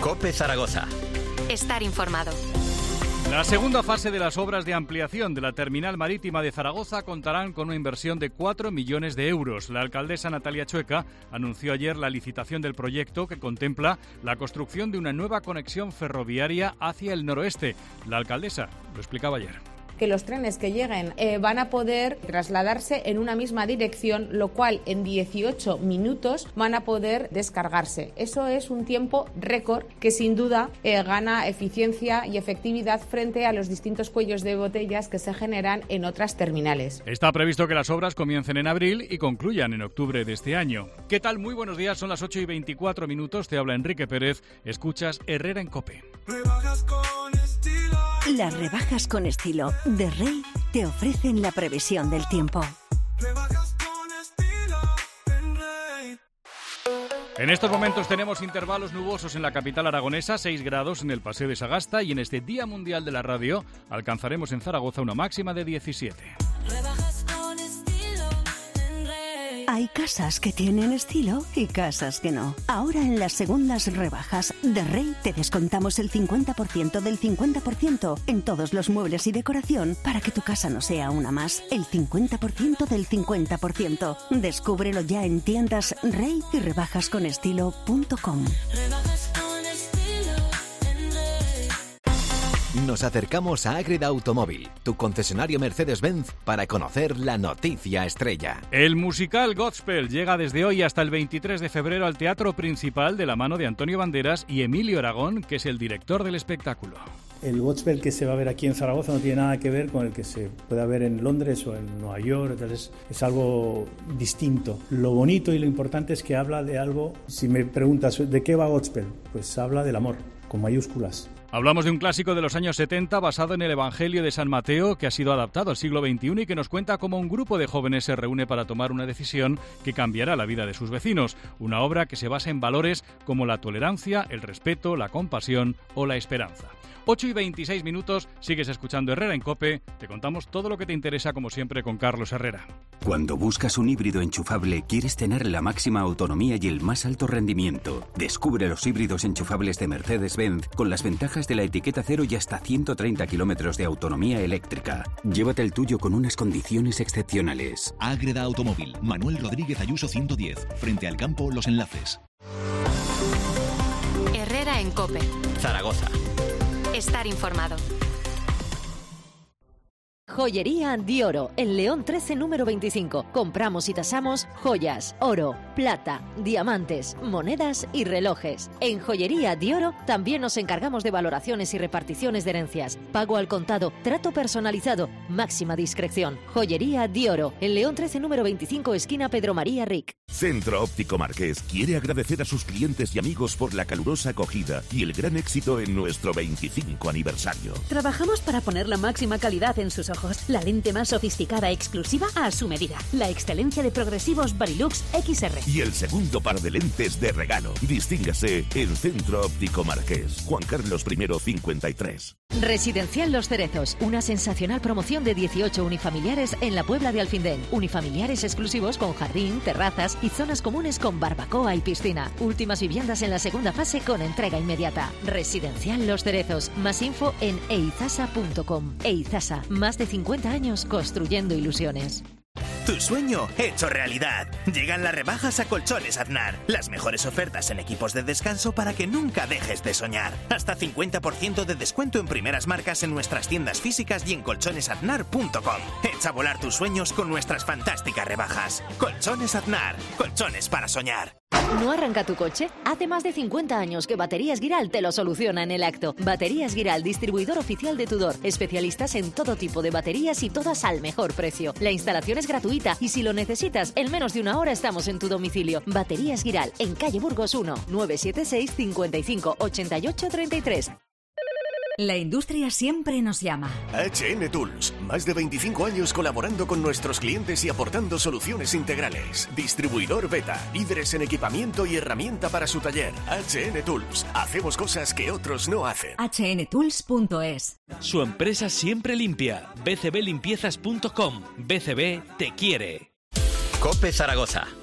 COPE Zaragoza. Estar informado. La segunda fase de las obras de ampliación de la terminal marítima de Zaragoza contarán con una inversión de 4 millones de euros. La alcaldesa Natalia Chueca anunció ayer la licitación del proyecto que contempla la construcción de una nueva conexión ferroviaria hacia el noroeste. La alcaldesa lo explicaba ayer. Que los trenes que lleguen van a poder trasladarse en una misma dirección, lo cual en 18 minutos van a poder descargarse. Eso es un tiempo récord que sin duda gana eficiencia y efectividad frente a los distintos cuellos de botellas que se generan en otras terminales. Está previsto que las obras comiencen en abril y concluyan en octubre de este año. ¿Qué tal? Muy buenos días, son las 8:24 minutos. Te habla Enrique Pérez. Escuchas Herrera en COPE. Las rebajas con estilo de Rey te ofrecen la previsión del tiempo. En estos momentos tenemos intervalos nubosos en la capital aragonesa, 6 grados en el Paseo de Sagasta, y en este Día Mundial de la Radio alcanzaremos en Zaragoza una máxima de 17. Hay casas que tienen estilo y casas que no. Ahora en las segundas rebajas de Rey te descontamos el 50% del 50% en todos los muebles y decoración para que tu casa no sea una más. El 50% del 50%. Descúbrelo ya en tiendas Rey y rebajasconestilo.com. Nos acercamos a Ágreda Automóvil, tu concesionario Mercedes-Benz, para conocer la noticia estrella. El musical Godspell llega desde hoy hasta el 23 de febrero al Teatro Principal de la mano de Antonio Banderas y Emilio Aragón, que es el director del espectáculo. El Godspell que se va a ver aquí en Zaragoza no tiene nada que ver con el que se pueda ver en Londres o en Nueva York, entonces es algo distinto. Lo bonito y lo importante es que habla de algo. Si me preguntas ¿de qué va Godspell? Pues habla del amor, con mayúsculas. Hablamos de un clásico de los años 70 basado en el Evangelio de San Mateo, que ha sido adaptado al siglo XXI y que nos cuenta cómo un grupo de jóvenes se reúne para tomar una decisión que cambiará la vida de sus vecinos. Una obra que se basa en valores como la tolerancia, el respeto, la compasión o la esperanza. 8:26 minutos, sigues escuchando Herrera en COPE. Te contamos todo lo que te interesa, como siempre, con Carlos Herrera. Cuando buscas un híbrido enchufable, quieres tener la máxima autonomía y el más alto rendimiento. Descubre los híbridos enchufables de Mercedes-Benz con las ventajas de la etiqueta cero y hasta 130 kilómetros de autonomía eléctrica. Llévate el tuyo con unas condiciones excepcionales. Ágreda Automóvil, Manuel Rodríguez Ayuso 110, frente al campo Los Enlaces. Herrera en COPE. Zaragoza. Estar informado. Joyería Di Oro, en León 13, número 25. Compramos y tasamos joyas, oro, plata, diamantes, monedas y relojes. En Joyería Di Oro también nos encargamos de valoraciones y reparticiones de herencias. Pago al contado, trato personalizado, máxima discreción. Joyería Di Oro, en León 13, número 25, esquina Pedro María Ric. Centro Óptico Marqués quiere agradecer a sus clientes y amigos por la calurosa acogida y el gran éxito en nuestro 25 aniversario. Trabajamos para poner la máxima calidad en sus ojos. La lente más sofisticada exclusiva a su medida. La excelencia de progresivos Varilux XR. Y el segundo par de lentes de regalo. Distíngase en Centro Óptico Marqués. Juan Carlos I 53. Residencial Los Cerezos. Una sensacional promoción de 18 unifamiliares en la Puebla de Alfindén. Unifamiliares exclusivos con jardín, terrazas y zonas comunes con barbacoa y piscina. Últimas viviendas en la segunda fase con entrega inmediata. Residencial Los Cerezos. Más info en eizasa.com. Eizasa. Más de 50 años construyendo ilusiones. Tu sueño hecho realidad. Llegan las rebajas a Colchones Aznar. Las mejores ofertas en equipos de descanso para que nunca dejes de soñar. Hasta 50% de descuento en primeras marcas en nuestras tiendas físicas y en colchonesaznar.com. Echa a volar tus sueños con nuestras fantásticas rebajas. Colchones Aznar. Colchones para soñar. ¿No arranca tu coche? Hace más de 50 años que Baterías Guiral te lo soluciona en el acto. Baterías Guiral, distribuidor oficial de Tudor. Especialistas en todo tipo de baterías y todas al mejor precio. La instalación es gratuita y si lo necesitas, en menos de una hora estamos en tu domicilio. Baterías Guiral, en calle Burgos 1, 976 55 88 33. La industria siempre nos llama. HN Tools, más de 25 años colaborando con nuestros clientes y aportando soluciones integrales. Distribuidor Beta, líderes en equipamiento y herramienta para su taller. HN Tools, hacemos cosas que otros no hacen. htools.es. Su empresa siempre limpia. bcblimpiezas.com. BCB te quiere. COPE Zaragoza.